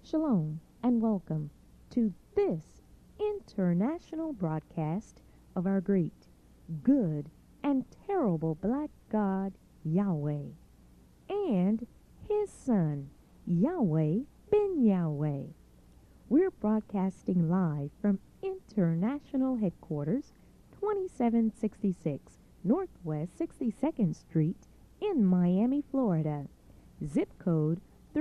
Shalom and welcome to this international broadcast of our great, good, and terrible black God, Yahweh, and his son, Yahweh ben Yahweh. We're broadcasting live from International Headquarters, 2766 Northwest 62nd Street in Miami, Florida. Zip code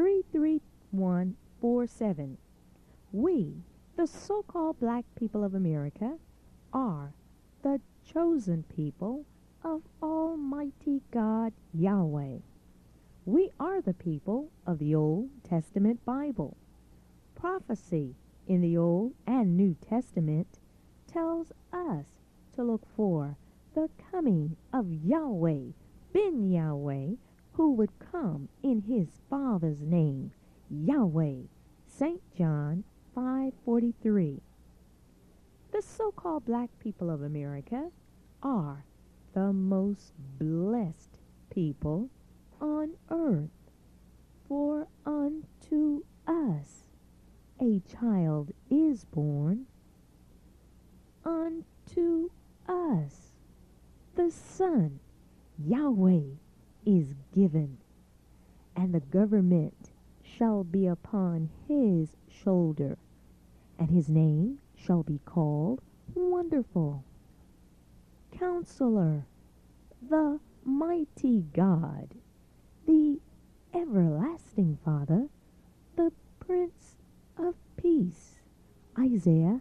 33147. We, the so-called black people of America, are the chosen people of Almighty God Yahweh. We are the people of the Old Testament Bible. Prophecy in the Old and New Testament tells us to look for the coming of Yahweh ben Yahweh, who would come in his Father's name, Yahweh. St. John 5:43. The so-called black people of America are the most blessed people on earth, for unto us a child is born, unto us the Son, Yahweh, is given, and the government shall be upon his shoulder, and his name shall be called Wonderful, Counselor, the Mighty God, the Everlasting Father, the Prince of Peace. Isaiah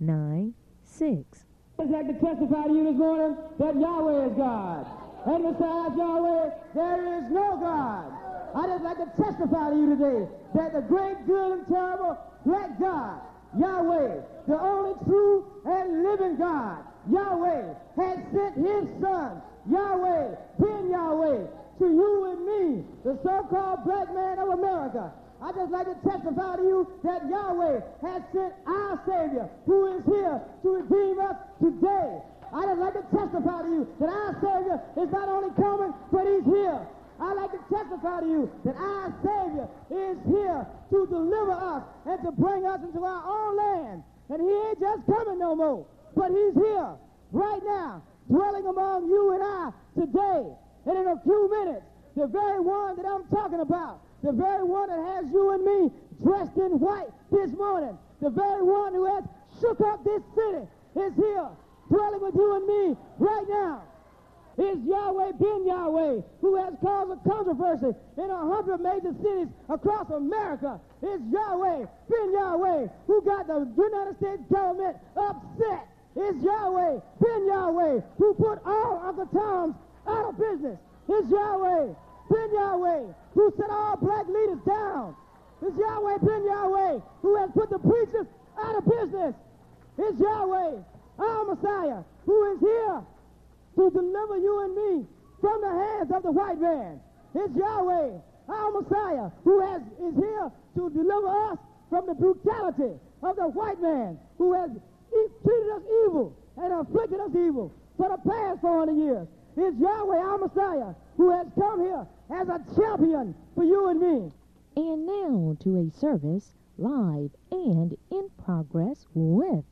9:6. I'd like to testify to you this morning that Yahweh is God. And besides Yahweh, there is no God. I just like to testify to you today that the great, good, and terrible black God, Yahweh, the only true and living God, Yahweh, has sent his son, Yahweh, ben Yahweh, to you and me, the so-called black man of America. I just like to testify to you that Yahweh has sent our Savior, who is here to redeem us today. I just like to testify to you that our Savior is not only coming, but he's here. I like to testify to you that our Savior is here to deliver us and to bring us into our own land. And he ain't just coming no more, but he's here right now, dwelling among you and I today. And in a few minutes, the very one that I'm talking about, the very one that has you and me dressed in white this morning, the very one who has shook up this city is here, dwelling with you and me right now. Is Yahweh ben Yahweh, who has caused a controversy in 100 major cities across America. Is Yahweh ben Yahweh, who got the United States government upset. Is Yahweh ben Yahweh, who put all Uncle Toms out of business. Is Yahweh ben Yahweh, who set all black leaders down. Is Yahweh ben Yahweh, who has put the preachers out of business. Is Yahweh, our Messiah, who is here to deliver you and me from the hands of the white man. It's Yahweh, our Messiah, who is here to deliver us from the brutality of the white man, who has treated us evil and afflicted us evil for the past 400 years. It's Yahweh, our Messiah, who has come here as a champion for you and me. And now to a service live and in progress with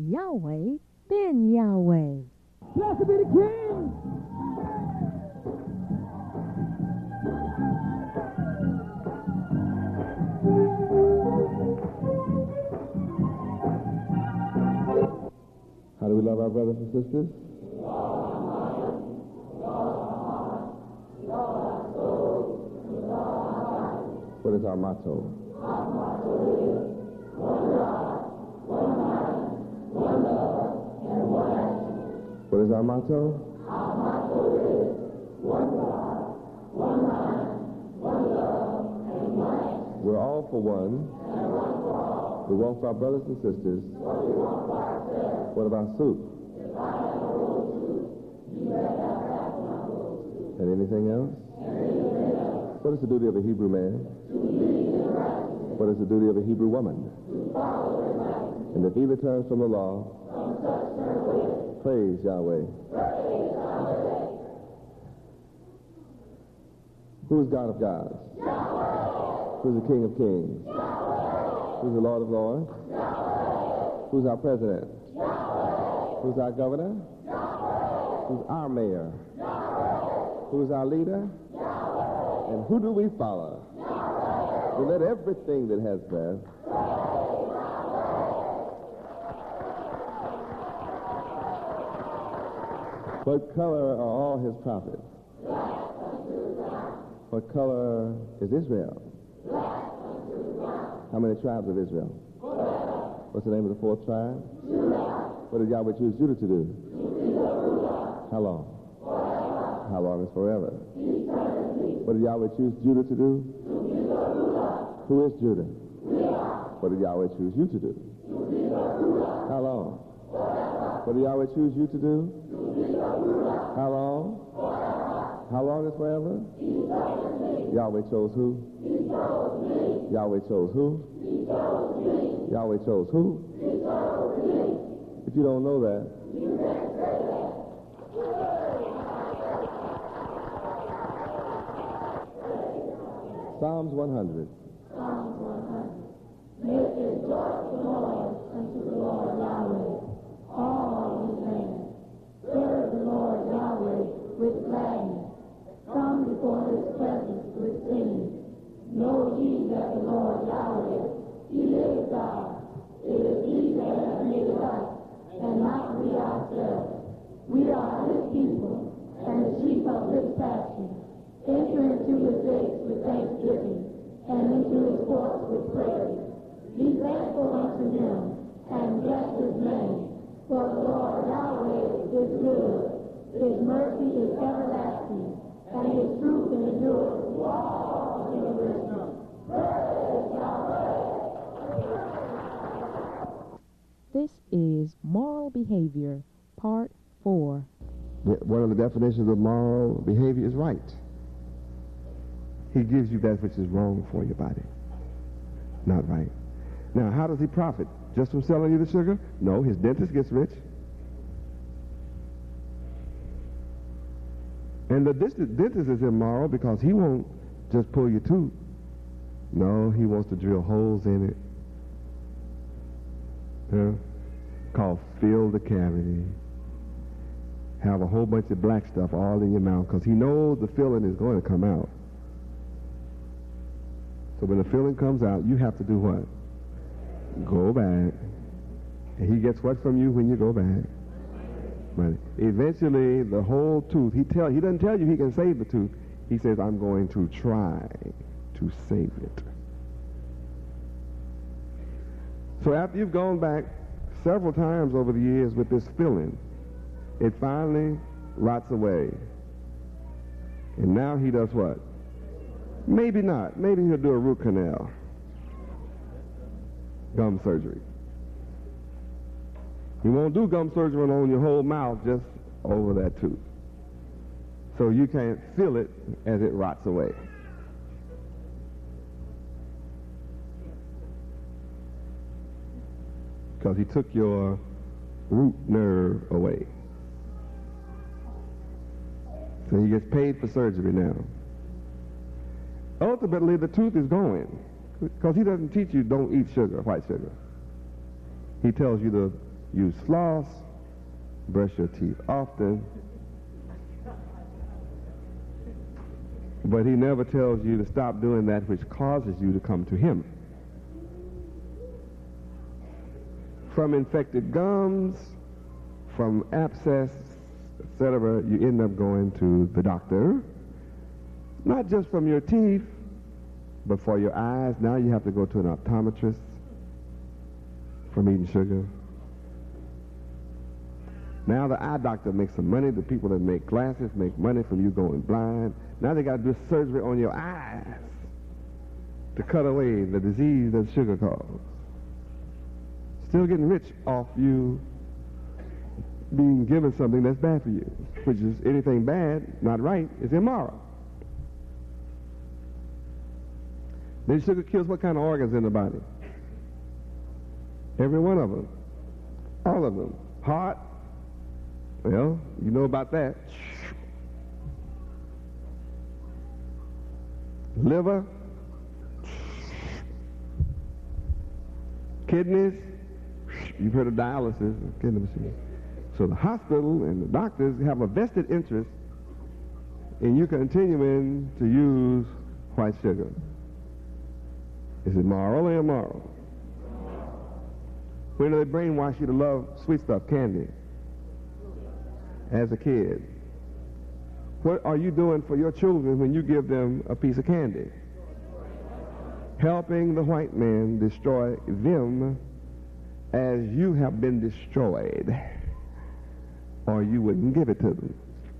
Yahweh ben Yahweh. Blessed be the King. How do we love our brothers and sisters? What is our motto? Our motto is one God, one mind, one love, and one action. What is our motto? Our motto is one God, one mind, one love, and one action. We're all for one. And one for all. We want for our brothers and sisters. What we want for ourselves. What about soup? If I have a roll soup, you better have my roll soup. And anything else? And anything else. What is the duty of a Hebrew man? To lead in righteousness. What is the duty of a Hebrew woman? To follow in righteousness. And if either turns from the law, from such turn away. Praise Yahweh. Praise Yahweh. Who is God of gods? Yahweh. Who is the King of kings? Yahweh. Who's the Lord of Lords? Who's our president? Who's our governor? Who's our mayor? Who's our leader? And who do we follow? So let everything that has breath What color are all his prophets? What color is Israel? How many tribes of Israel? What's the name of the fourth tribe? What did Yahweh choose Judah to do? How long? How long is forever? What did Yahweh choose Judah to do? Who is Judah? What did Yahweh choose you to do? How long? What did Yahweh choose you to do? How long? How long is forever? Yahweh chose who? Yahweh chose who? Yahweh chose who? If you don't know that, Psalms 100. Make a joyful noise unto the Lord Yahweh, all his lands. Serve the Lord Yahweh with gladness. Come before his presence with singing. Know ye that the Lord Yahweh, he is God. It is he that hath made us, and not we ourselves. We are his people, and the sheep of his pasture. Enter into his gates with thanksgiving, and into his courts with praise. Be thankful unto him, and bless his name. For the Lord Yahweh is good. His mercy is everlasting, and his truth endures to all generations. Praise Yahweh. This is Moral Behavior, Part 4. One of the definitions of moral behavior is right. He gives you that which is wrong for your body, not right. Now, how does he profit? Just from selling you the sugar? No, his dentist gets rich. And the dentist is immoral because he won't just pull your tooth. No, he wants to drill holes in it. Called fill the cavity. Have a whole bunch of black stuff all in your mouth because he knows the filling is going to come out. So when the filling comes out, you have to do what? Go back. And he gets what from you when you go back? Money. Eventually, the whole tooth, he doesn't tell you he can save the tooth. He says, I'm going to try to save it. So after you've gone back several times over the years with this filling, it finally rots away. And now he does what? Maybe not. Maybe he'll do a root canal. Gum surgery. He won't do gum surgery on your whole mouth, just over that tooth. So you can't feel it as it rots away. Because he took your root nerve away. So he gets paid for surgery now. Ultimately, the tooth is going. Because he doesn't teach you don't eat sugar, white sugar. He tells you to use floss, brush your teeth often. But he never tells you to stop doing that which causes you to come to him. From infected gums, from abscess, etc., you end up going to the doctor. Not just from your teeth, but for your eyes. Now you have to go to an optometrist from eating sugar. Now the eye doctor makes some money. The people that make glasses make money from you going blind. Now they got to do surgery on your eyes to cut away the disease that sugar causes. Still getting rich off you being given something that's bad for you, which is anything bad, not right, is immoral. Then sugar kills what kind of organs in the body? Every one of them. All of them. Heart. Well, you know about that. Liver. Kidneys, you've heard of dialysis, kidney machine. So the hospital and the doctors have a vested interest in you continuing to use white sugar. Is it moral or immoral? When do they brainwash you to love sweet stuff, candy, as a kid? What are you doing for your children when you give them a piece of candy? Helping the white man destroy them as you have been destroyed, or you wouldn't give it to them.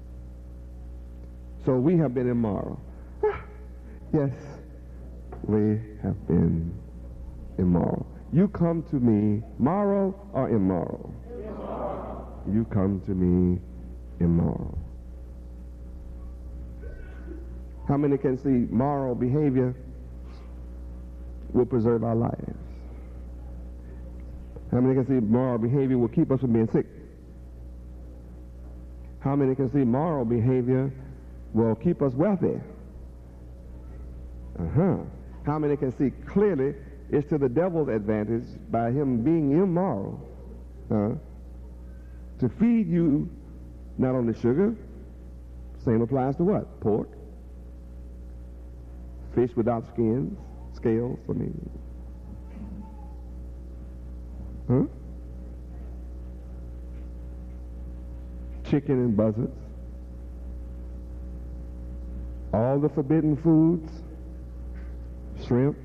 So we have been immoral. Yes, we have been immoral. You come to me moral or immoral? Immoral. You come to me immoral. How many can see moral behavior will preserve our lives? How many can see moral behavior will keep us from being sick? How many can see moral behavior will keep us wealthy? How many can see clearly it's to the devil's advantage by him being immoral to feed you not only sugar, same applies to what? Pork, fish without skins, scales, chicken and buzzards, all the forbidden foods, shrimp,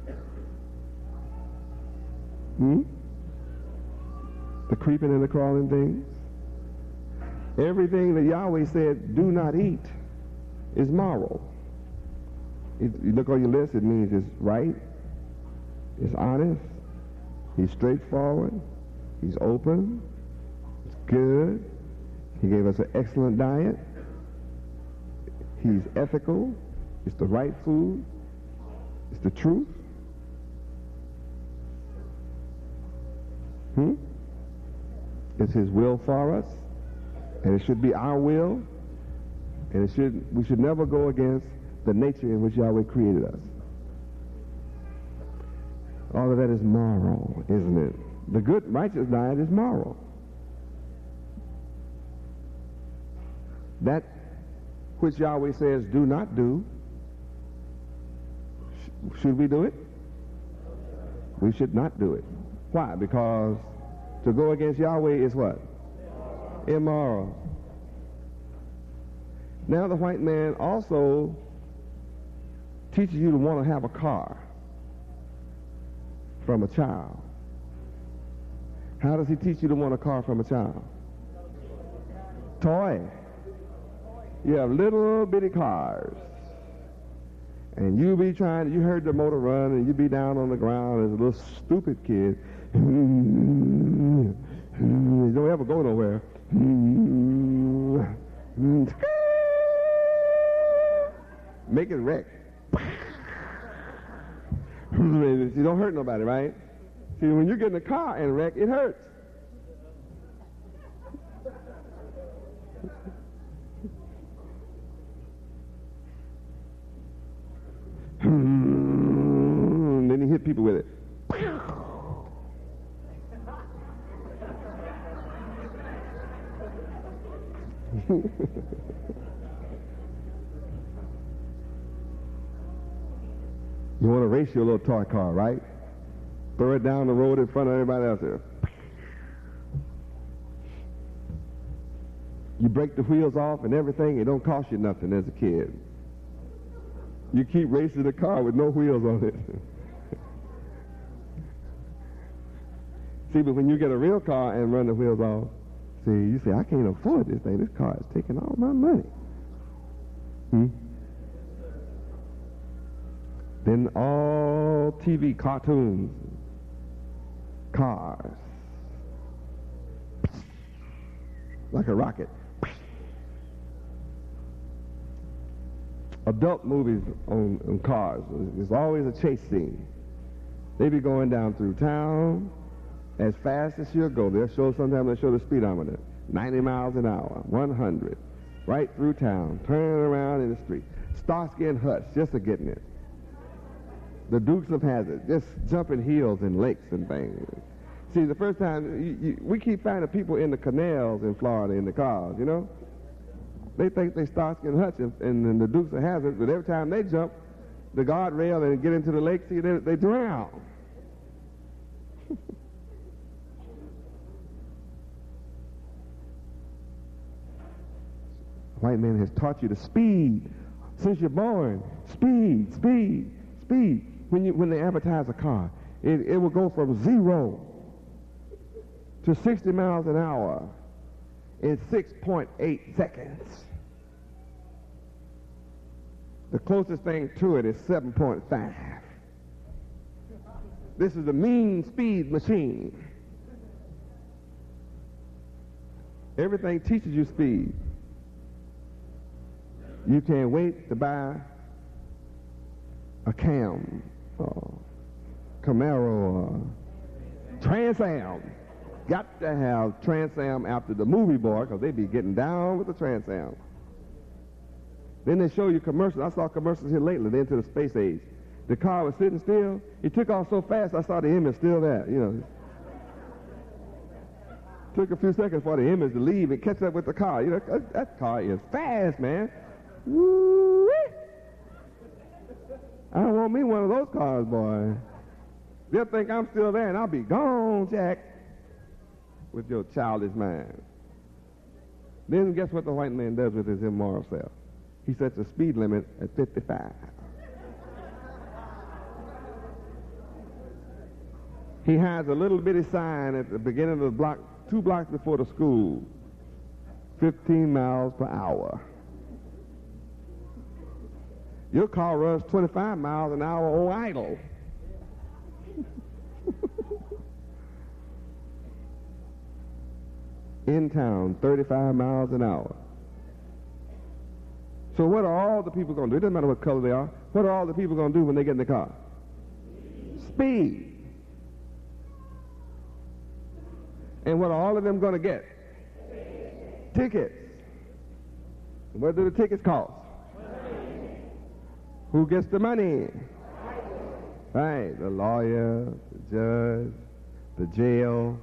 the creeping and the crawling things. Everything that Yahweh said do not eat is moral. You look on your list, it means it's right, it's honest, he's straightforward, he's open, it's good, he gave us an excellent diet, he's ethical, it's the right food, it's the truth. It's his will for us, and it should be our will, and we should never go against the nature in which Yahweh created us. All of that is moral, isn't it? The good, righteous diet is moral. That which Yahweh says do not do, should we do it? We should not do it. Why? Because to go against Yahweh is what? Immoral. Now the white man also teaches you to want to have a car from a child. How does he teach you to want a car from a child? Toy. You have little bitty cars. And you be trying, you heard the motor run, and you be down on the ground as a little stupid kid. You don't ever go nowhere. Make it wreck. You don't hurt nobody, right? See, when you get in a car and wreck, it hurts. Then you hit people with it. You want to race your little toy car, right? Throw it down the road in front of everybody else there. You break the wheels off and everything, it don't cost you nothing as a kid. You keep racing the car with no wheels on it. See, but when you get a real car and run the wheels off, see, you say, I can't afford this thing. This car is taking all my money. Then all TV cartoons, cars, like a rocket. Adult movies on cars, there's always a chase scene. They be going down through town as fast as you'll go. They'll show, sometimes they show the speedometer, 90 miles an hour, 100, right through town, turning around in the street. Starsky and Hutch, just a getting it. The Dukes of Hazzard, just jumping hills and lakes and things. See, the first time, we keep finding people in the canals in Florida in the cars, you know? They think they Starsky and Hutch and the Dukes of Hazzard, but every time they jump the guardrail and get into the lake, see, they drown. White man has taught you to speed since you're born. Speed, speed, speed. When they advertise a car, it will go from 0 to 60 miles an hour in 6.8 seconds. The closest thing to it is 7.5. This is a mean speed machine. Everything teaches you speed. You can't wait to buy a Camaro or Trans Am. Got to have Trans Am after the movie, boy, because they be getting down with the Trans Am. Then they show you commercials. I saw commercials here lately, then into the space age. The car was sitting still. It took off so fast, I saw the image still there, you know. Took a few seconds for the image to leave and catch up with the car. You know, that car is fast, man. Woo-wee. I don't want me one of those cars, boy. They'll think I'm still there, and I'll be gone, Jack, with your childish mind. Then guess what the white man does with his immoral self? He sets a speed limit at 55. He has a little bitty sign at the beginning of the block, 2 blocks before the school, 15 miles per hour. Your car runs 25 miles an hour on idle. In town, 35 miles an hour. So what are all the people going to do? It doesn't matter what color they are. What are all the people going to do when they get in the car? Speed. And what are all of them going to get? Tickets. What do the tickets cost? Who gets the money? Right, the lawyer, the judge, the jail.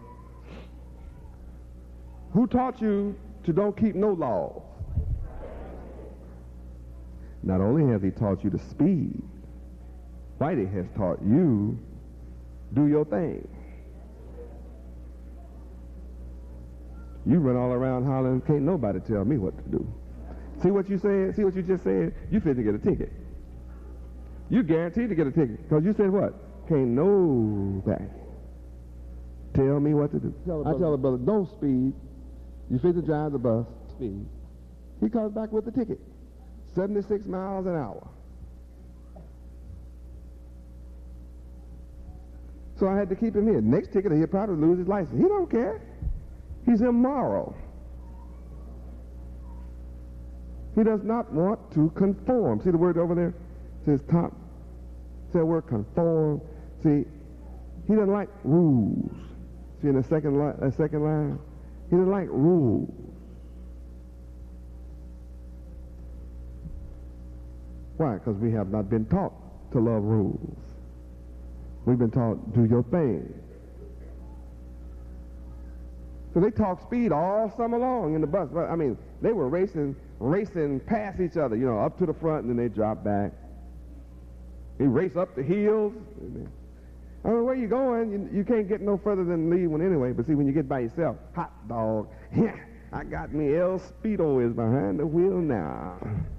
Who taught you to don't keep no laws? Not only has he taught you to speed, Whitey has taught you do your thing. You run all around hollering, can't nobody tell me what to do. See what you said? See what you just said? You fit to get a ticket. You guaranteed to get a ticket because you said what? Can't nobody tell me what to do. I tell the brother, don't speed. You fit to drive the bus, speed. He comes back with the ticket, 76 miles an hour. So I had to keep him here. Next ticket, he'll probably lose his license. He don't care. He's immoral. He does not want to conform. See the word over there? It says top. See the word conform. See, he doesn't like rules. See in the second line? He doesn't like rules. Why? Because we have not been taught to love rules. We've been taught, do your thing. So they talk speed all summer long in the bus. I mean, they were racing past each other, you know, up to the front, and then they drop back. They race up the hills. I don't know where you going. You can't get no further than the lead one anyway. But see, when you get by yourself, hot dog, I got me El Speedo is behind the wheel now.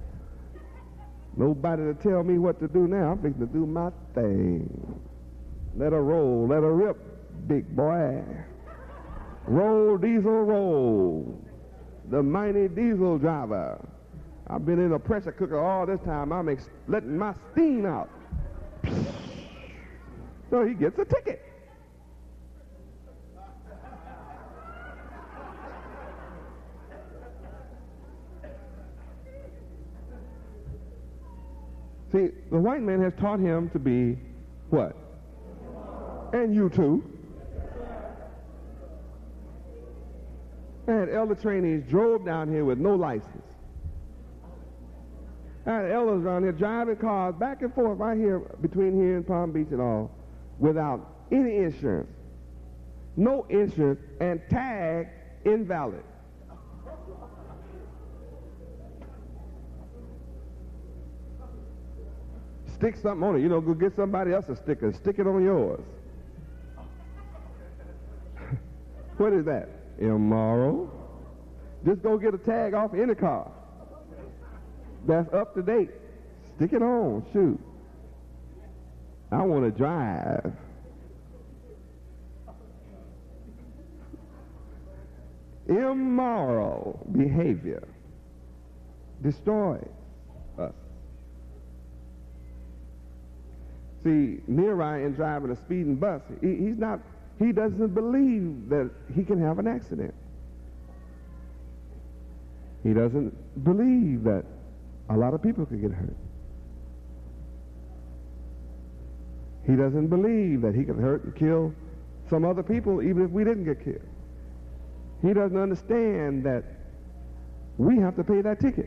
Nobody to tell me what to do now. I'm fixing to do my thing. Let her roll, let her rip, big boy. Roll, diesel, roll. The mighty diesel driver. I've been in a pressure cooker all this time. I'm letting my steam out. So he gets a ticket. See, the white man has taught him to be what? And you too. And elder trainees drove down here with no license. I had elders around here driving cars back and forth right here between here and Palm Beach and all without any insurance. No insurance and tag invalid. Stick something on it. You know, go get somebody else a sticker. Stick it on yours. What is that? Immoral. Just go get a tag off any car that's up to date. Stick it on. Shoot. I want to drive. Immoral behavior destroys us. See, Neri in driving a speeding bus, he doesn't believe that he can have an accident. He doesn't believe that a lot of people could get hurt. He doesn't believe that he could hurt and kill some other people even if we didn't get killed. He doesn't understand that we have to pay that ticket.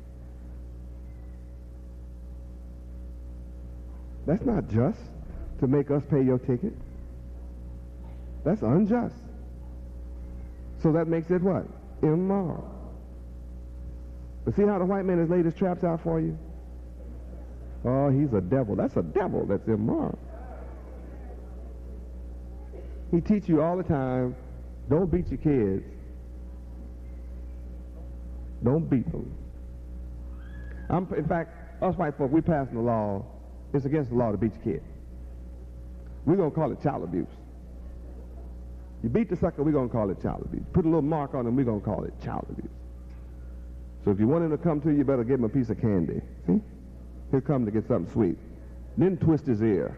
That's not just to make us pay your ticket. That's unjust. So that makes it what? Immoral. But see how the white man has laid his traps out for you? Oh, he's a devil. That's a devil that's immoral. He teach you all the time, don't beat your kids. Don't beat them. In fact, us white folk, we passing the law. It's against the law to beat your kid. We're going to call it child abuse. You beat the sucker, we're going to call it child abuse. Put a little mark on him, we're going to call it child abuse. So if you want him to come to you, you better give him a piece of candy. See? He'll come to get something sweet. Then twist his ear.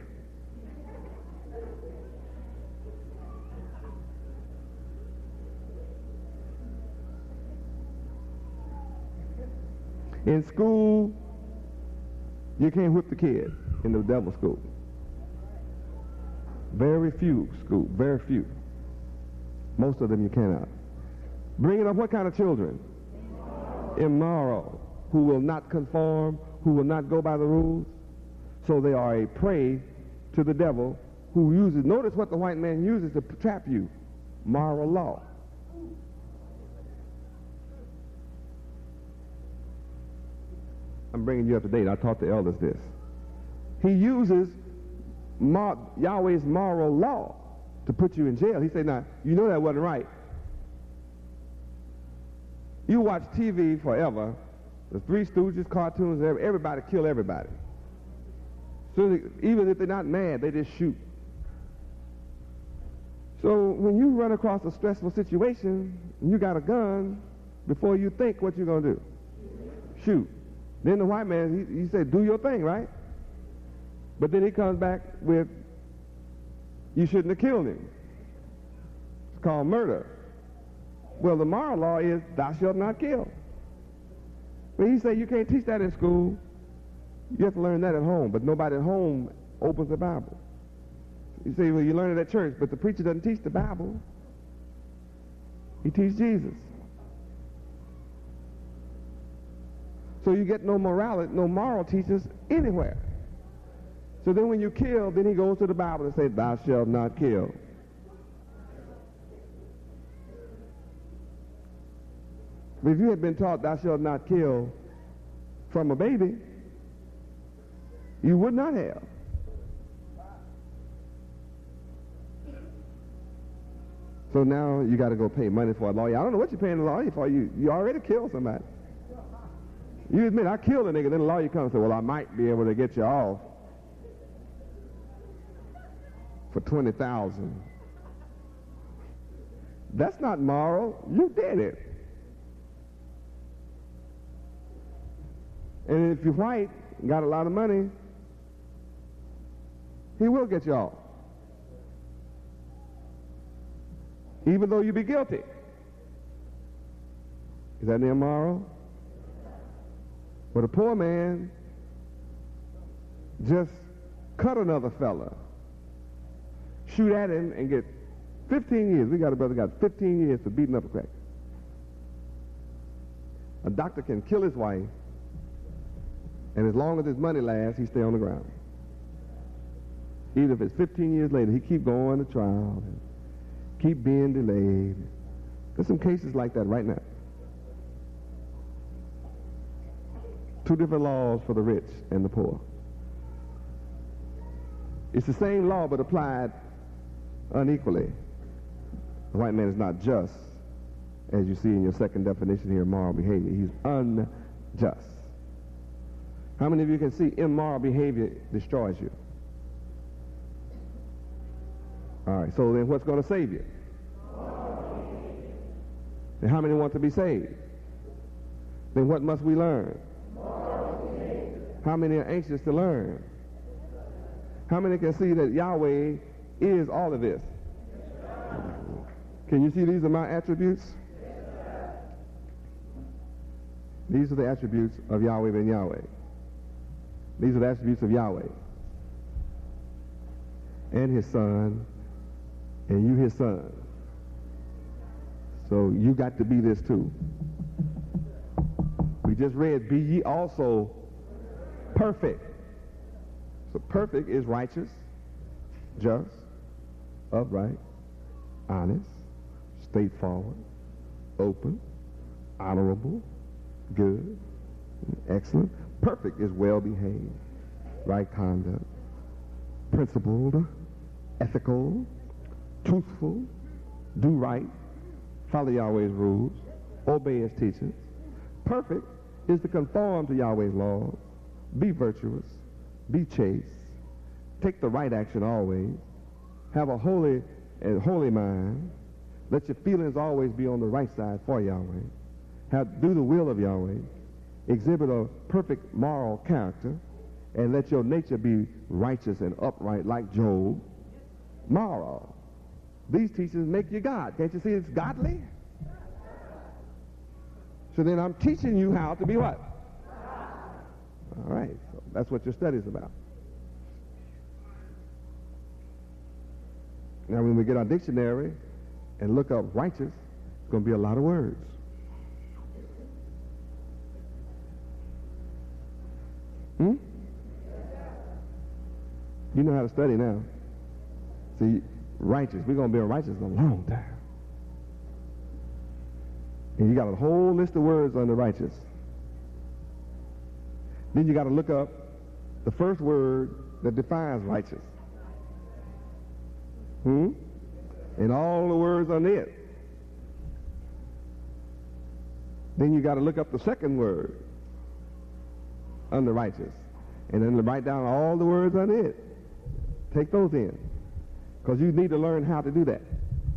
In school, you can't whip the kid in the devil school. Very few schools, very few. Most of them you cannot. Bringing up what kind of children? Immoral, who will not conform, who will not go by the rules. So they are a prey to the devil who uses, notice what the white man uses to trap you, moral law. I'm bringing you up to date. I taught the elders this. He uses Yahweh's moral law to put you in jail. He said, now, you know that wasn't right. You watch TV forever. The Three Stooges, cartoons, everybody kill everybody. So even if they're not mad, they just shoot. So when you run across a stressful situation, and you got a gun, before you think what you're going to do, shoot. Then the white man, he said, do your thing, right? But then he comes back with, you shouldn't have killed him. It's called murder. Well, the moral law is, thou shalt not kill. But he said, you can't teach that in school. You have to learn that at home. But nobody at home opens the Bible. You say, well, you learn it at church, but the preacher doesn't teach the Bible. He teaches Jesus. So you get no morality, no moral teachers anywhere. So then when you kill, then he goes to the Bible and says, thou shalt not kill. But if you had been taught thou shalt not kill from a baby, you would not have. So now you got to go pay money for a lawyer. I don't know what you're paying the lawyer for. You already killed somebody. You admit, I killed a nigga, then the lawyer comes and says, well, I might be able to get you off for $20,000. That's not moral. You did it. And if you're white, got a lot of money, he will get you off. Even though you be guilty. Is that immoral? But a poor man just cut another fella, shoot at him, and get 15 years. We got a brother got 15 years for beating up a cracker. A doctor can kill his wife And as long as his money lasts, he stay on the ground. Even if it's 15 years later, he keep going to trial and keep being delayed. There's some cases like that right now. Two different laws for the rich and the poor. It's the same law but applied unequally. The white man is not just, as you see in your second definition here, moral behavior. He's unjust. How many of you can see immoral behavior destroys you? All right, so then what's going to save you? And how many want to be saved? Then what must we learn? How many are anxious to learn? How many can see that Yahweh is all of this? Can you see these are my attributes? These are the attributes of Yahweh ben Yahweh. These are the attributes of Yahweh. And his son, and you his son. So you got to be this too. We just read, be ye also perfect. So perfect is righteous, just, upright, honest, straightforward, open, honorable, good, excellent. Perfect is well-behaved, right conduct, principled, ethical, truthful, do right, follow Yahweh's rules, obey his teachings. Perfect is to conform to Yahweh's laws, be virtuous, be chaste, take the right action always, have a holy mind, let your feelings always be on the right side for Yahweh, do the will of Yahweh, exhibit a perfect moral character, and let your nature be righteous and upright like Job. Moral. These teachings make you God. Can't you see it's godly? So then I'm teaching you how to be what? All right. So that's what your study's about. Now when we get our dictionary and look up righteous, it's going to be a lot of words. You know how to study now. See, righteous. We're going to be righteous a long time. And you got a whole list of words under righteous. Then you got to look up the first word that defines righteous. And all the words under it. Then you got to look up the second word under righteous. And then write down all the words under it. Take those in. Because you need to learn how to do that.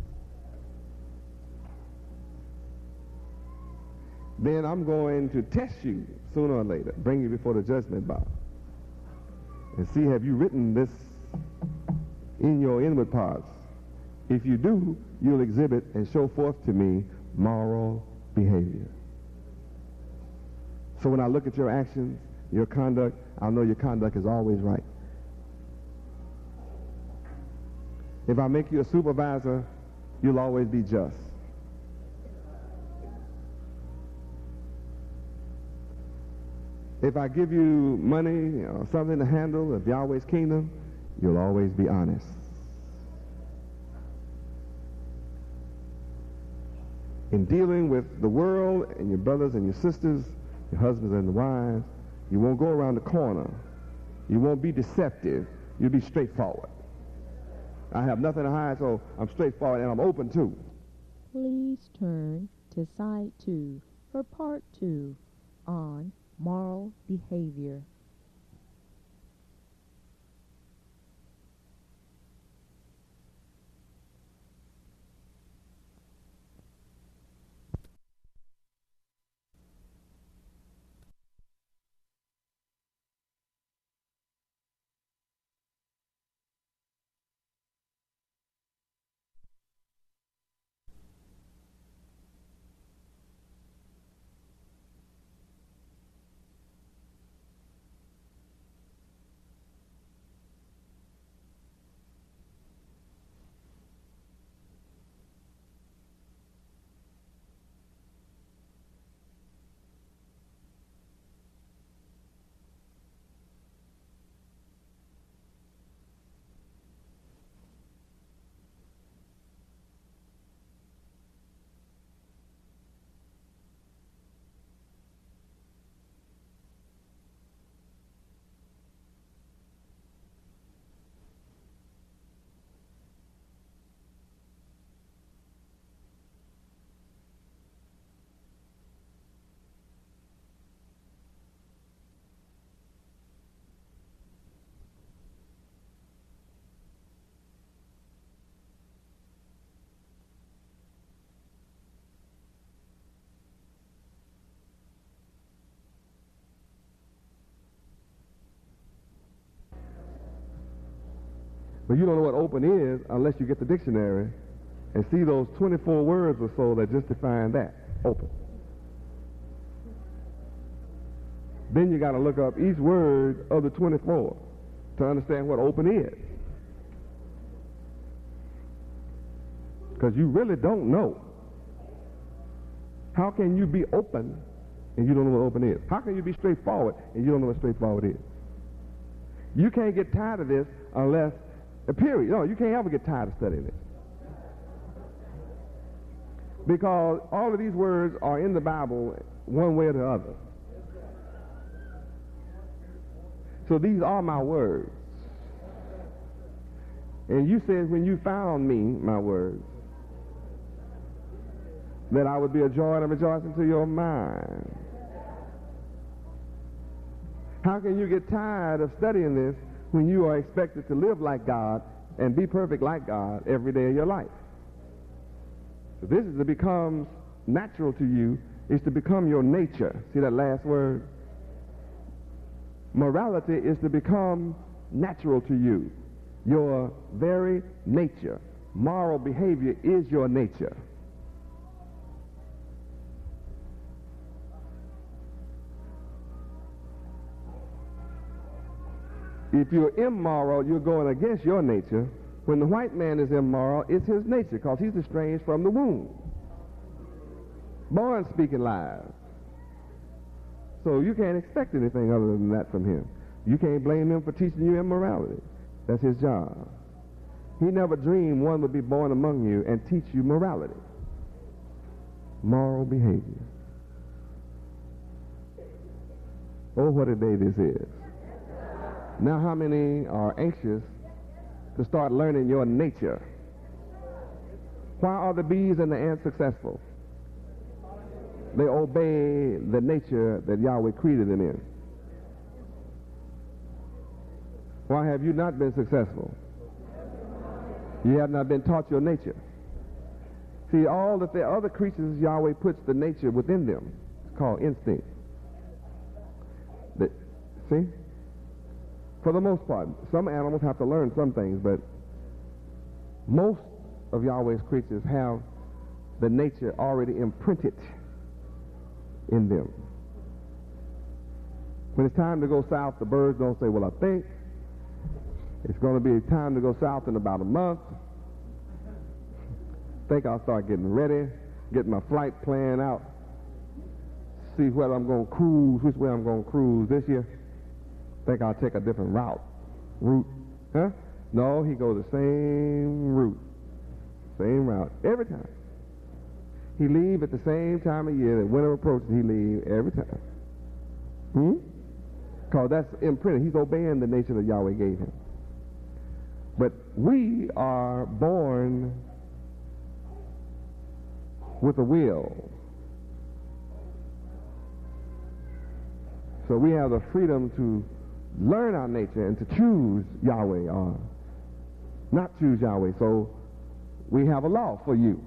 Then I'm going to test you sooner or later, bring you before the judgment bar, and see have you written this in your inward parts. If you do, you'll exhibit and show forth to me moral behavior. So when I look at your actions, your conduct, I'll know your conduct is always right. If I make you a supervisor, you'll always be just. If I give you money or something to handle of Yahweh's kingdom, you'll always be honest. In dealing with the world and your brothers and your sisters, your husbands and the wives, you won't go around the corner. You won't be deceptive. You'll be straightforward. I have nothing to hide, so I'm straightforward and I'm open too. Please turn to Side 2 for Part 2 on moral behavior. But you don't know what open is unless you get the dictionary and see those 24 words or so that just define that, open. Then you got to look up each word of the 24 to understand what open is. Because you really don't know. How can you be open and you don't know what open is? How can you be straightforward and you don't know what straightforward is? You can't get tired of this unless, period. No, you can't ever get tired of studying this. Because all of these words are in the Bible one way or the other. So these are my words. And you said when you found me, my words, that I would be a joy and a rejoicing to your mind. How can you get tired of studying this when you are expected to live like God and be perfect like God every day of your life? So this is to become natural to you, is to become your nature. See that last word? Morality is to become natural to you, your very nature. Moral behavior is your nature. If you're immoral, you're going against your nature. When the white man is immoral, it's his nature because he's estranged from the womb. Born speaking lies. So you can't expect anything other than that from him. You can't blame him for teaching you immorality. That's his job. He never dreamed one would be born among you and teach you morality. Moral behavior. Oh, what a day this is. Now how many are anxious to start learning your nature? Why are the bees and the ants successful? They obey the nature that Yahweh created them in. Why have you not been successful? You have not been taught your nature. See, all that the other creatures, Yahweh puts the nature within them. It's called instinct. See? For the most part, some animals have to learn some things, but most of Yahweh's creatures have the nature already imprinted in them. When it's time to go south, the birds don't say, well, I think it's going to be time to go south in about a month. I think I'll start getting ready, getting my flight plan out, see whether I'm going to cruise, which way I'm going to cruise this year. I think I'll take a different route. Huh? No, he goes the same route, every time. He leave at the same time of year that winter approaches, he leave every time. Because that's imprinted. He's obeying the nature that Yahweh gave him. But we are born with a will. So we have the freedom to learn our nature and to choose Yahweh or not choose Yahweh. So we have a law for you.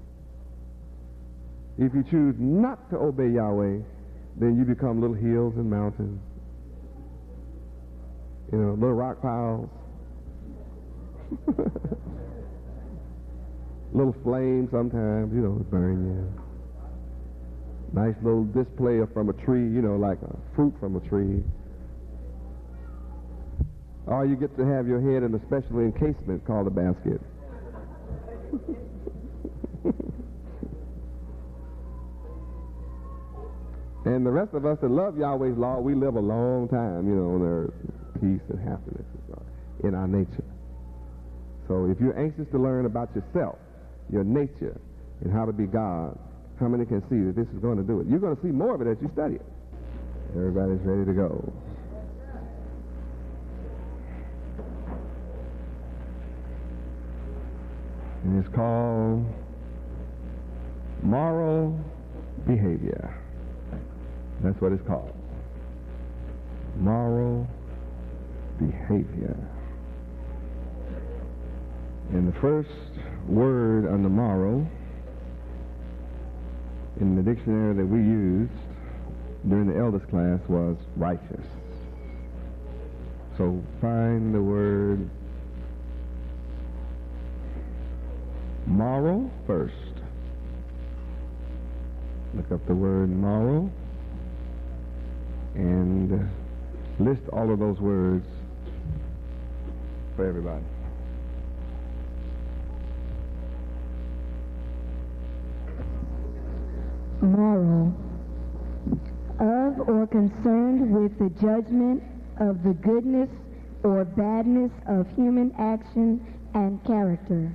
If you choose not to obey Yahweh, then you become little hills and mountains, little rock piles, little flames sometimes, burn you. Nice little display from a tree, like a fruit from a tree. Or you get to have your head in a special encasement called a basket. And the rest of us that love Yahweh's law, we live a long time, on earth. Peace and happiness in our nature. So if you're anxious to learn about yourself, your nature, and how to be God, how many can see that this is going to do it? You're going to see more of it as you study it. Everybody's ready to go. And it's called moral behavior. That's what it's called. Moral behavior. And the first word under moral in the dictionary that we used during the elders class was righteous. So find the word moral first. Look up the word moral and list all of those words for everybody. Moral, of or concerned with the judgment of the goodness or badness of human action and character.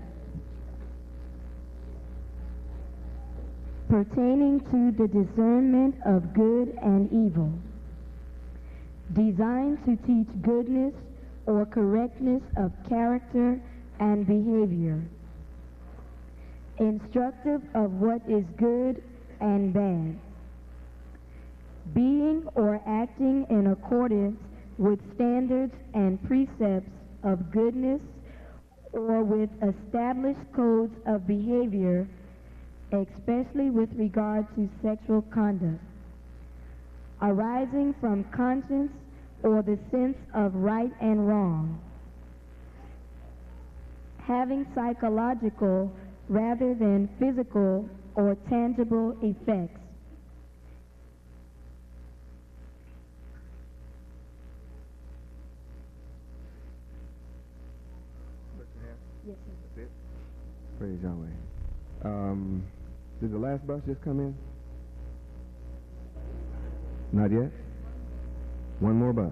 Pertaining to the discernment of good and evil. Designed to teach goodness or correctness of character and behavior. Instructive of what is good and bad. Being or acting in accordance with standards and precepts of goodness or with established codes of behavior, especially with regard to sexual conduct, arising from conscience or the sense of right and wrong, having psychological rather than physical or tangible effects. Yes, sir. That's it. Praise Yahweh. Did the last bus just come in? Not yet? One more bus.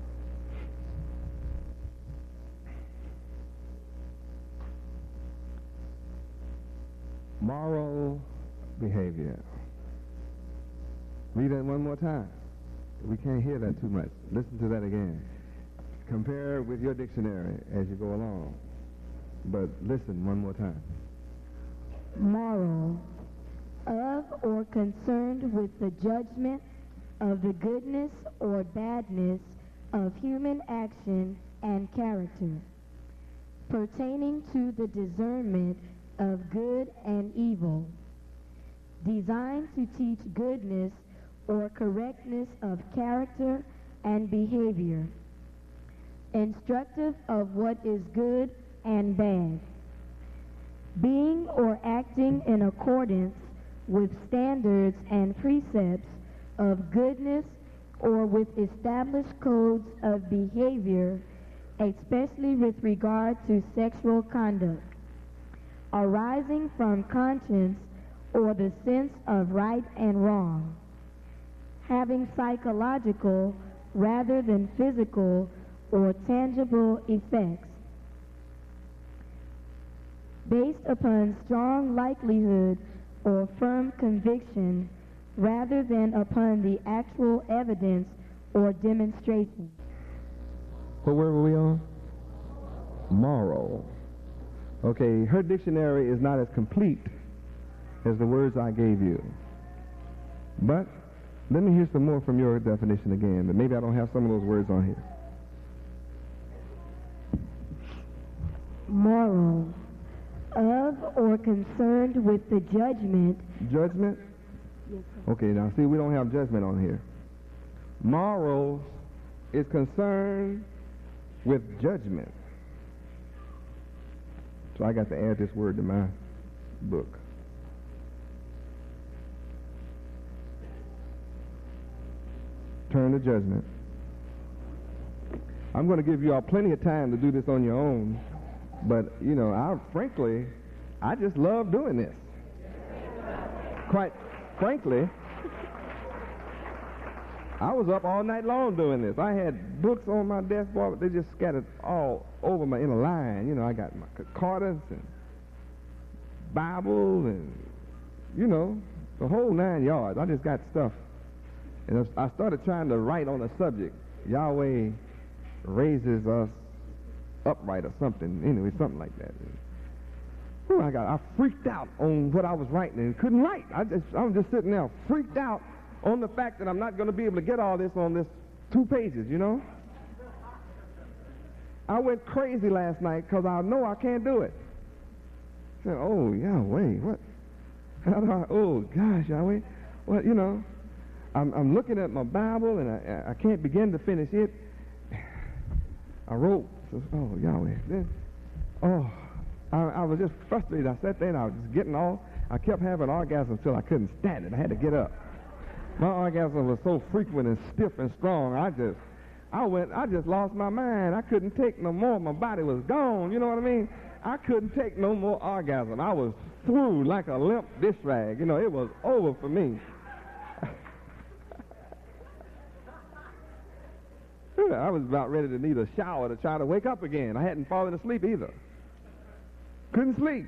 Moral behavior. Read that one more time. We can't hear that too much. Listen to that again. Compare with your dictionary as you go along. But listen one more time. Moral, of or concerned with the judgment of the goodness or badness of human action and character, pertaining to the discernment of good and evil, designed to teach goodness or correctness of character and behavior, instructive of what is good and bad, being or acting in accordance with standards and precepts of goodness or with established codes of behavior, especially with regard to sexual conduct, arising from conscience or the sense of right and wrong, having psychological rather than physical or tangible effects, based upon strong likelihood or firm conviction rather than upon the actual evidence or demonstration. What word were we on? Moral. Okay, her dictionary is not as complete as the words I gave you. But let me hear some more from your definition again, but maybe I don't have some of those words on here. Moral, of or concerned with the judgment. Judgment? Yes, sir. Okay, now see, we don't have judgment on here. Morals is concerned with judgment. So I got to add this word to my book. Turn to judgment. I'm going to give you all plenty of time to do this on your own, but, you know, I just love doing this. Quite frankly, I was up all night long doing this. I had books on my desk, boy, but they just scattered all over my inner line. You know, I got my concordance and Bible and, you know, the whole 9 yards. I just got stuff. And I started trying to write on a subject. Yahweh raises us upright or something. Anyway, something like that. Whew, I freaked out on what I was writing and couldn't write. I was just sitting there freaked out on the fact that I'm not going to be able to get all this on this 2 pages, you know. I went crazy last night because I know I can't do it. I said, oh, Yahweh, what? How do oh, gosh, Yahweh. Well, you know, I'm looking at my Bible and I can't begin to finish it. I wrote, oh, Yahweh. Then, oh, I was just frustrated. I sat there and I was just getting all, I kept having orgasms until I couldn't stand it. I had to get up. My orgasm was so frequent and stiff and strong. I just lost my mind. I couldn't take no more. My body was gone. You know what I mean? I couldn't take no more orgasm. I was through like a limp dish rag. You know, it was over for me. I was about ready to need a shower to try to wake up again. I hadn't fallen asleep either. Couldn't sleep.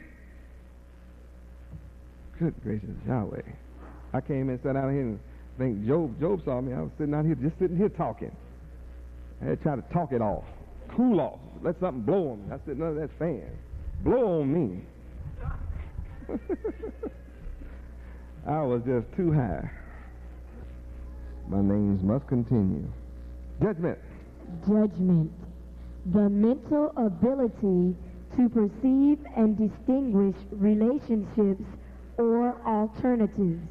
Good gracious, Yahweh. I came in, sat out here, and I think Job saw me. I was sitting out here, just sitting here talking. I had to try to talk it off, cool off, let something blow on me. I said, none of that fan. Blow on me. I was just too high. My names must continue. Judgment. Judgment. The mental ability to perceive and distinguish relationships or alternatives.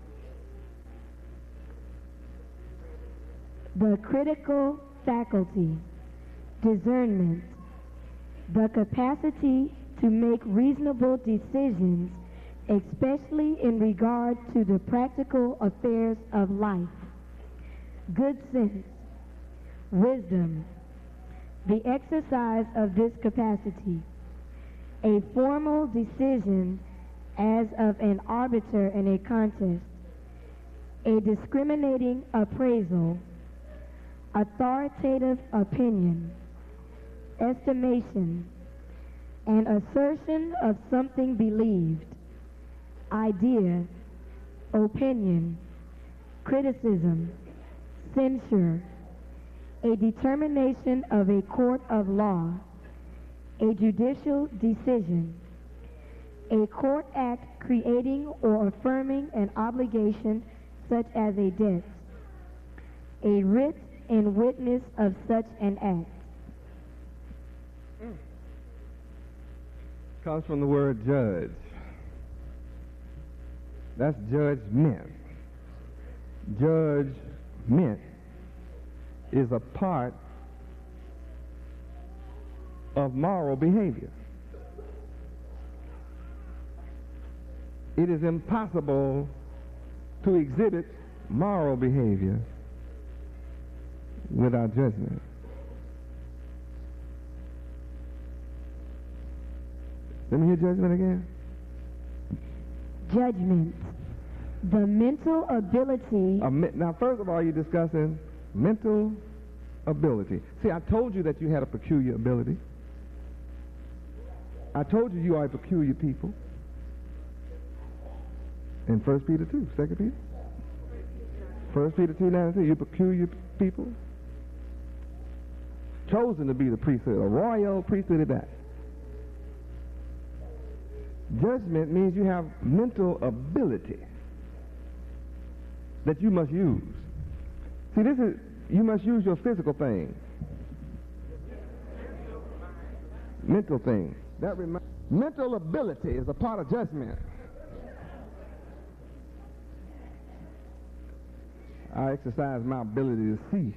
The critical faculty. Discernment. The capacity to make reasonable decisions, especially in regard to the practical affairs of life. Good sense. Wisdom. The exercise of this capacity. A formal decision as of an arbiter in a contest. A discriminating appraisal. Authoritative opinion. Estimation. An assertion of something believed. Idea. Opinion. Criticism. Censure. A determination of a court of law. A judicial decision. A court act creating or affirming an obligation such as a debt. A writ in witness of such an act. Comes from the word judge. That's judgment. Judgment is a part of moral behavior. It is impossible to exhibit moral behavior without judgment. Let me hear judgment again. Judgment. The mental ability. Now, first of all, you're discussing mental ability. See, I told you that you had a peculiar ability. I told you you are a peculiar people. In 1 Peter 2, 2 Peter. 1 Peter 2:9, you're peculiar people. Chosen to be the priesthood, a royal priesthood at that. Judgment means you have mental ability that you must use. See, you must use your physical thing. Mental thing. Mental ability is a part of judgment. I exercise my ability to see.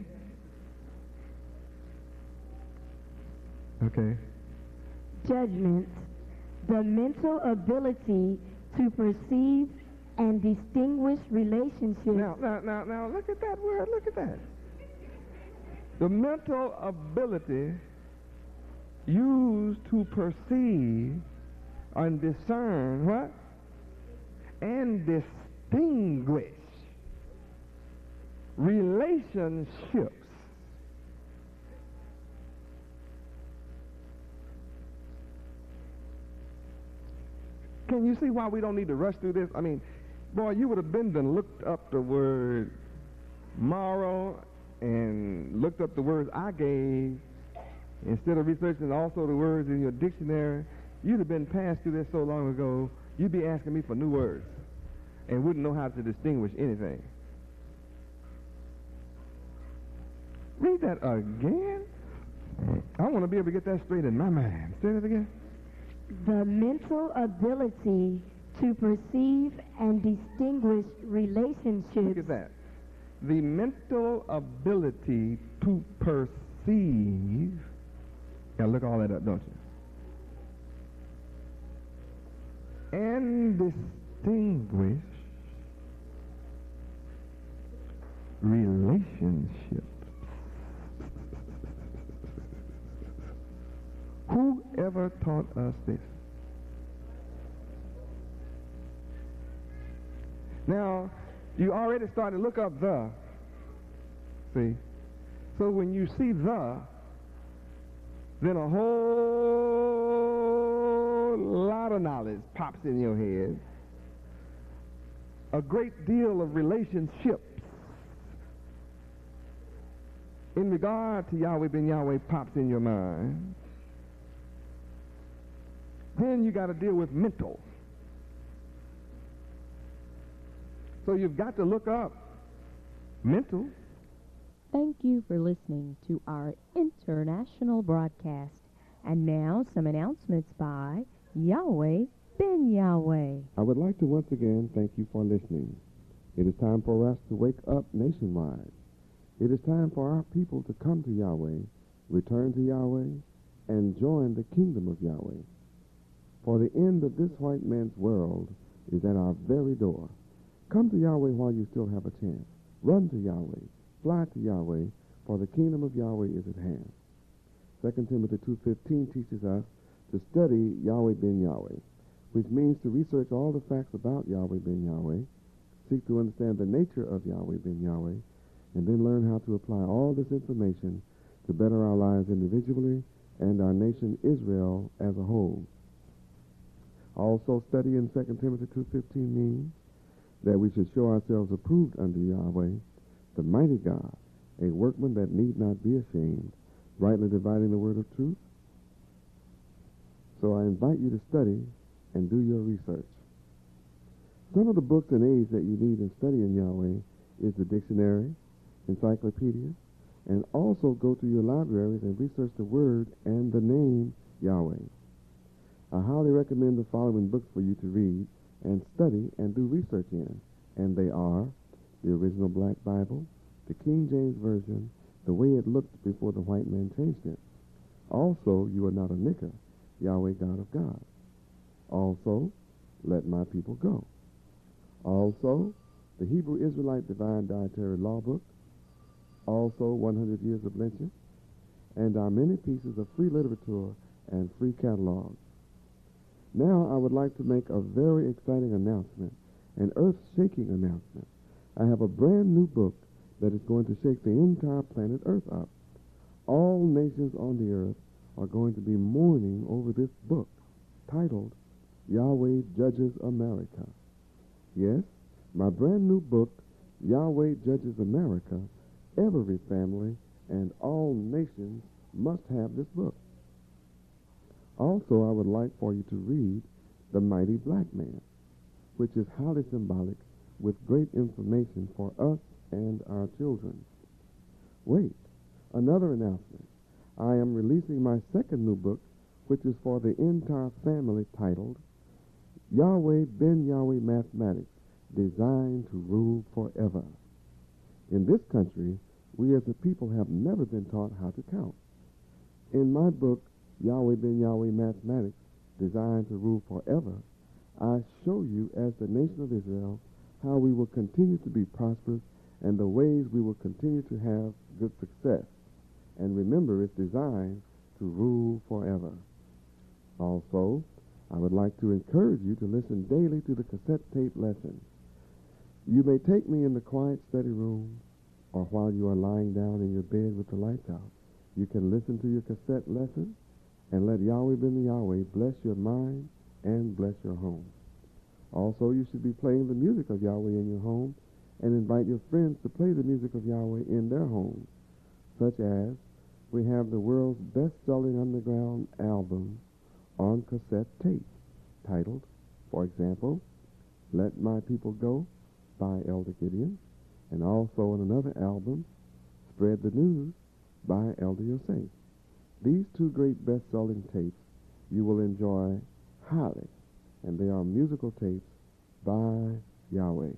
Okay. Judgment. The mental ability to perceive and distinguish relationships. Now, look at that word. Look at that. The mental ability used to perceive and discern what? And distinguish relationships. Can you see why we don't need to rush through this? I mean, boy, you would have been done looked up the word moral and looked up the words I gave instead of researching also the words in your dictionary. You'd have been passed through this so long ago, you'd be asking me for new words and wouldn't know how to distinguish anything. Read that again. I want to be able to get that straight in my mind. Say that again. The mental ability to perceive and distinguish relationships. Look at that. The mental ability to perceive. Gotta look all that up, don't you? and distinguish relationships. Who ever taught us this? Now, you already started to look up the. See? So when you see the, then a whole lot of knowledge pops in your head. A great deal of relationships in regard to Yahweh ben Yahweh pops in your mind. Then you got to deal with mental. So you've got to look up mental. Thank you for listening to our international broadcast. And now some announcements by Yahweh ben Yahweh. I would like to once again thank you for listening. It is time for us to wake up nationwide. It is time for our people to come to Yahweh, return to Yahweh, and join the kingdom of Yahweh. For the end of this white man's world is at our very door. Come to Yahweh while you still have a chance. Run to Yahweh. Fly to Yahweh, for the kingdom of Yahweh is at hand. 2 Timothy 2:15 teaches us to study Yahweh ben Yahweh, which means to research all the facts about Yahweh ben Yahweh, seek to understand the nature of Yahweh ben Yahweh, and then learn how to apply all this information to better our lives individually and our nation Israel as a whole. Also, study in 2 Timothy 2:15 means that we should show ourselves approved unto Yahweh, the mighty God, a workman that need not be ashamed, rightly dividing the word of truth. So I invite you to study and do your research. Some of the books and aids that you need in studying Yahweh is the dictionary, encyclopedia, and also go to your libraries and research the word and the name Yahweh. I highly recommend the following books for you to read and study and do research in, and they are the original Black Bible, the King James Version, the way it looked before the white man changed it. Also, You Are Not a Nigger, Yahweh God of God. Also, Let My People Go. Also, the Hebrew Israelite Divine Dietary Law Book. Also, 100 Years of Lynching, and our many pieces of free literature and free catalogs. Now I would like to make a very exciting announcement, an earth-shaking announcement. I have a brand new book that is going to shake the entire planet Earth up. All nations on the earth are going to be mourning over this book, titled Yahweh Judges America. Yes, my brand new book, Yahweh Judges America. Every family and all nations must have this book. Also, I would like for you to read The Mighty Black Man, which is highly symbolic with great information for us and our children. Wait, another announcement. I am releasing my second new book, which is for the entire family, titled Yahweh ben Yahweh Mathematics, Designed to Rule Forever. In this country, we as a people have never been taught how to count. In my book, Yahweh ben Yahweh Mathematics, Designed to Rule Forever, I show you as the nation of Israel how we will continue to be prosperous and the ways we will continue to have good success. And remember, it's designed to rule forever. Also, I would like to encourage you to listen daily to the cassette tape lessons. You may take me in the quiet study room or while you are lying down in your bed with the lights out. You can listen to your cassette lesson and let Yahweh ben Yahweh bless your mind and bless your home. Also, you should be playing the music of Yahweh in your home and invite your friends to play the music of Yahweh in their homes, such as we have the world's best-selling underground album on cassette tape, titled, for example, Let My People Go by Elder Gideon, and also on another album, Spread the News by Elder Yosef. These two great best-selling tapes you will enjoy highly, and they are musical tapes by Yahweh.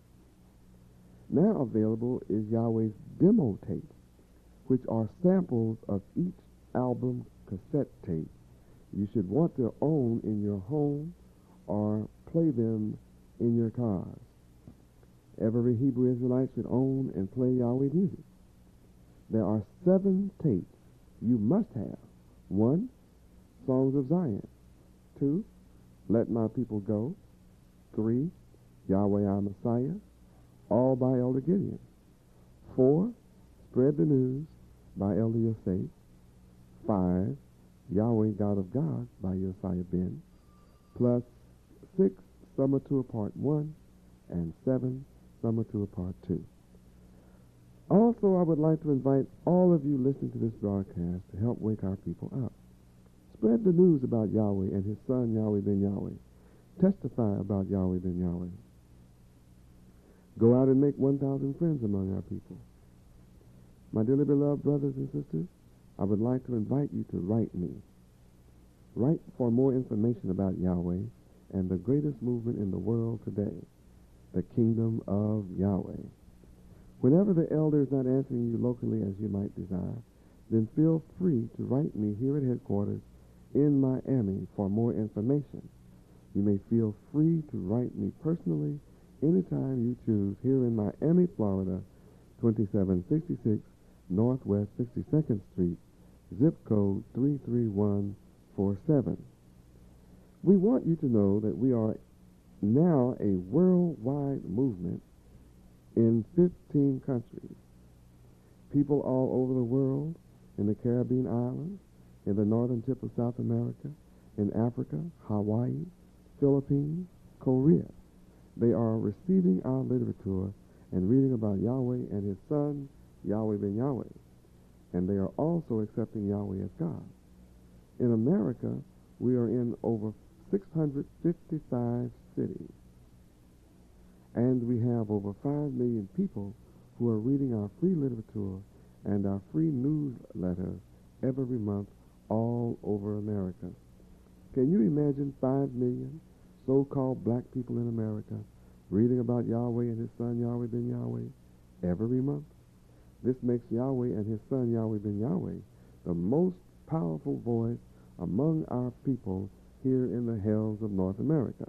Now available is Yahweh's demo tape, which are samples of each album cassette tape you should want to own in your home or play them in your cars. Every Hebrew Israelite should own and play Yahweh music. There are 7 tapes you must have. 1, Songs of Zion. 2, Let My People Go. 3, Yahweh Our Messiah, all by Elder Gideon. 4, Spread the News by Elder Yosef. 5, Yahweh God of Gods by Josiah Ben. Plus 6, Summer Tour Part 1, and 7, Summer Tour Part 2. Also, I would like to invite all of you listening to this broadcast to help wake our people up. Spread the news about Yahweh and his son Yahweh ben Yahweh. Testify about Yahweh ben Yahweh. Go out and make 1,000 friends among our people. My dearly beloved brothers and sisters, I would like to invite you to write me. Write for more information about Yahweh and the greatest movement in the world today, the Kingdom of Yahweh. Whenever the elder is not answering you locally as you might desire, then feel free to write me here at headquarters in Miami for more information. You may feel free to write me personally anytime you choose here in Miami, Florida, 2766 Northwest 62nd Street, zip code 33147. We want you to know that we are now a worldwide movement in 15 countries. People all over the world, in the Caribbean islands, in the northern tip of South America, in Africa, Hawaii, Philippines, Korea. They are receiving our literature and reading about Yahweh and his son, Yahweh ben Yahweh. And they are also accepting Yahweh as God. In America, we are in over 655 cities. And we have over 5 million people who are reading our free literature and our free newsletters every month all over America. Can you imagine 5 million so-called black people in America reading about Yahweh and his son Yahweh ben Yahweh every month? This makes Yahweh and his son Yahweh ben Yahweh the most powerful voice among our people here in the hills of North America.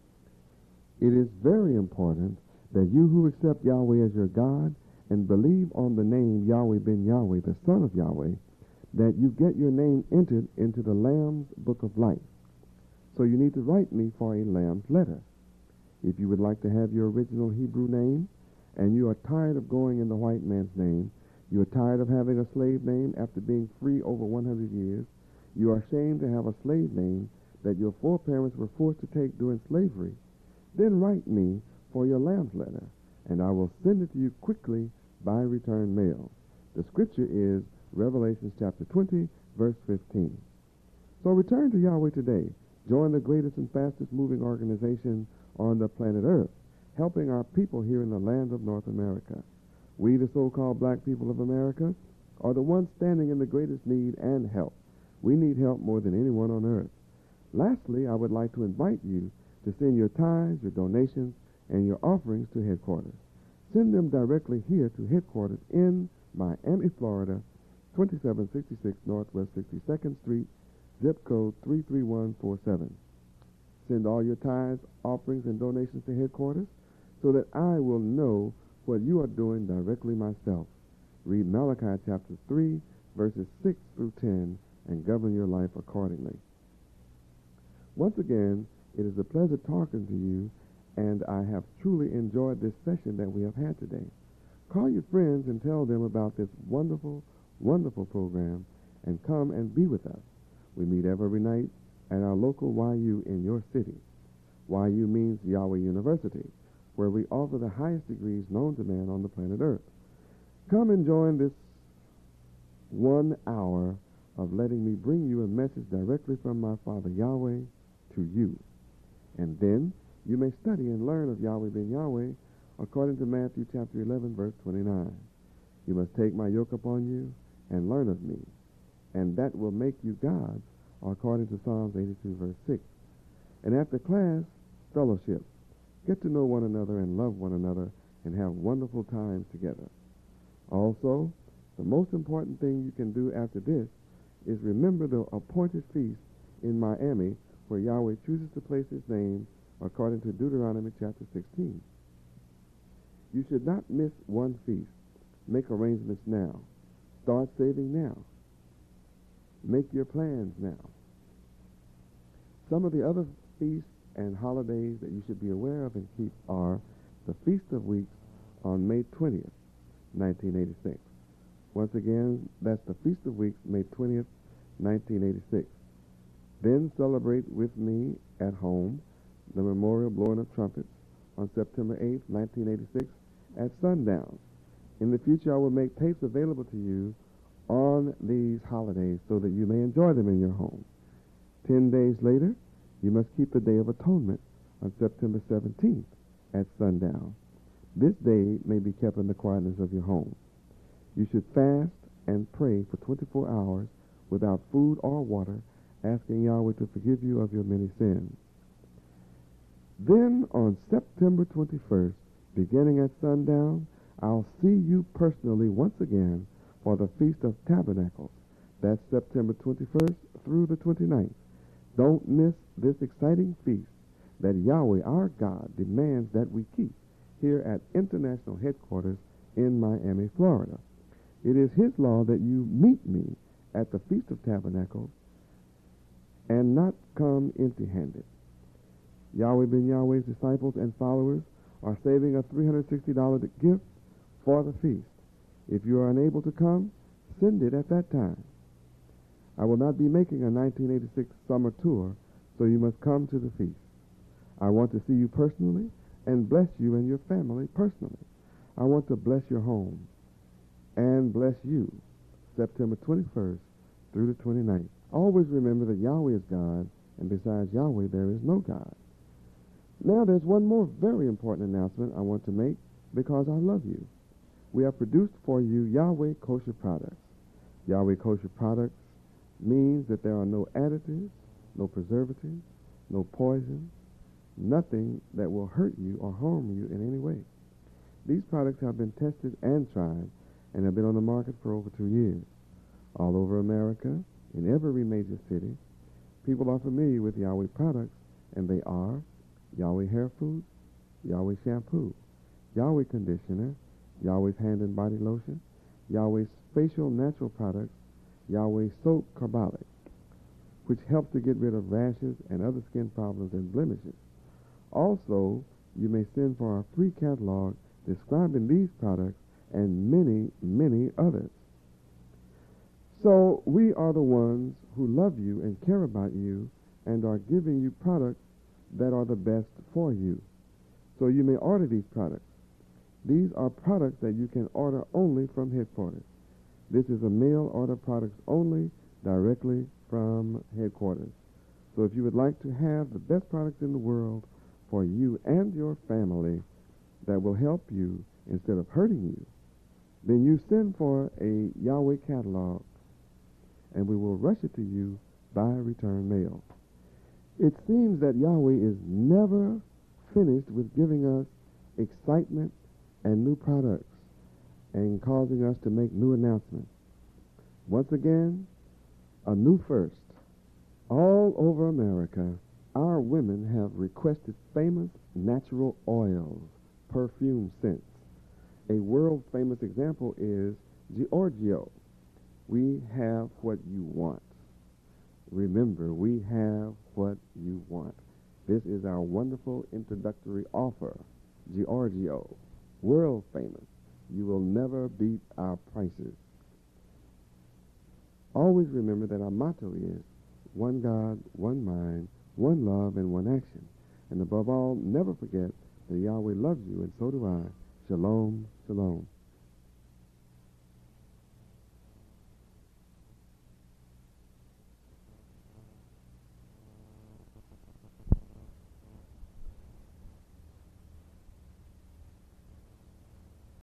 It is very important that you who accept Yahweh as your God and believe on the name Yahweh ben Yahweh, the Son of Yahweh, that you get your name entered into the Lamb's Book of Life. So you need to write me for a Lamb's letter. If you would like to have your original Hebrew name, and you are tired of going in the white man's name, you are tired of having a slave name after being free over 100 years, you are ashamed to have a slave name that your foreparents were forced to take during slavery, then write me for your Lamb's letter, and I will send it to you quickly by return mail. The scripture is Revelation chapter 20, verse 15. So return to Yahweh today. Join the greatest and fastest moving organization on the planet Earth, helping our people here in the land of North America. We, the so-called black people of America, are the ones standing in the greatest need and help. We need help more than anyone on earth. Lastly, I would like to invite you to send your tithes, your donations, and your offerings to headquarters. Send them directly here to headquarters in Miami, Florida, 2766 Northwest 62nd Street, zip code 33147. Send all your tithes, offerings, and donations to headquarters so that I will know what you are doing directly myself. Read Malachi chapter 3, verses 6 through 10, and govern your life accordingly. Once again, it is a pleasure talking to you, and I have truly enjoyed this session that we have had today. Call your friends and tell them about this wonderful, wonderful program, and come and be with us. We meet every night at our local YU in your city. YU means Yahweh University, where we offer the highest degrees known to man on the planet Earth. Come and join this 1 hour of letting me bring you a message directly from my Father Yahweh to you. And then you may study and learn of Yahweh ben Yahweh according to Matthew chapter 11, verse 29. You must take my yoke upon you and learn of me, and that will make you gods, according to Psalms 82, verse 6. And after class, fellowship. Get to know one another and love one another and have wonderful times together. Also, the most important thing you can do after this is remember the appointed feast in Miami where Yahweh chooses to place his name according to Deuteronomy chapter 16. You should not miss one feast. Make arrangements now. Start saving now. Make your plans now. Some of the other feasts and holidays that you should be aware of and keep are the Feast of Weeks on May 20th, 1986. Once again, that's the Feast of Weeks, May 20th, 1986. Then celebrate with me at home the memorial blowing of trumpets on September 8th, 1986 at sundown. In the future, I will make tapes available to you on these holidays so that you may enjoy them in your home. 10 days later, you must keep the Day of Atonement on September 17th at sundown. This day may be kept in the quietness of your home. You should fast and pray for 24 hours without food or water, asking Yahweh to forgive you of your many sins. Then on September 21st, beginning at sundown, I'll see you personally once again for the Feast of Tabernacles. That's September 21st through the 29th. Don't miss this exciting feast that Yahweh, our God, demands that we keep here at International Headquarters in Miami, Florida. It is His law that you meet me at the Feast of Tabernacles and not come empty-handed. Yahweh ben Yahweh's disciples and followers are saving a $360 gift for the feast. If you are unable to come, send it at that time. I will not be making a 1986 summer tour, so you must come to the feast. I want to see you personally and bless you and your family personally. I want to bless your home and bless you September 21st through the 29th. Always remember that Yahweh is God, and besides Yahweh there is no God. Now there's one more very important announcement I want to make because I love you. We have produced for you Yahweh Kosher products. Yahweh Kosher products means that there are no additives, no preservatives, no poison, nothing that will hurt you or harm you in any way. These products have been tested and tried and have been on the market for over 2 years. All over America, in every major city, people are familiar with Yahweh products, and they are Yahweh hair food, Yahweh shampoo, Yahweh conditioner, Yahweh's hand and body lotion, Yahweh's facial natural products, Yahweh soap carbolic, which helps to get rid of rashes and other skin problems and blemishes. Also, you may send for our free catalog describing these products and many, many others. So we are the ones who love you and care about you and are giving you products that are the best for you. So you may order these products. These are products that you can order only from headquarters. This is a mail order products only directly from headquarters. So if you would like to have the best products in the world for you and your family that will help you instead of hurting you, then you send for a Yahweh catalog and we will rush it to you by return mail. It seems that Yahweh is never finished with giving us excitement and new products and causing us to make new announcements. Once again, a new first. All over America, our women have requested famous natural oils, perfume scents. A world-famous example is Giorgio. We have what you want. Remember, we have what you want. This is our wonderful introductory offer. Giorgio, world famous. You will never beat our prices. Always remember that our motto is one God, one mind, one love, and one action. And above all, never forget that Yahweh loves you, and so do I. Shalom, shalom.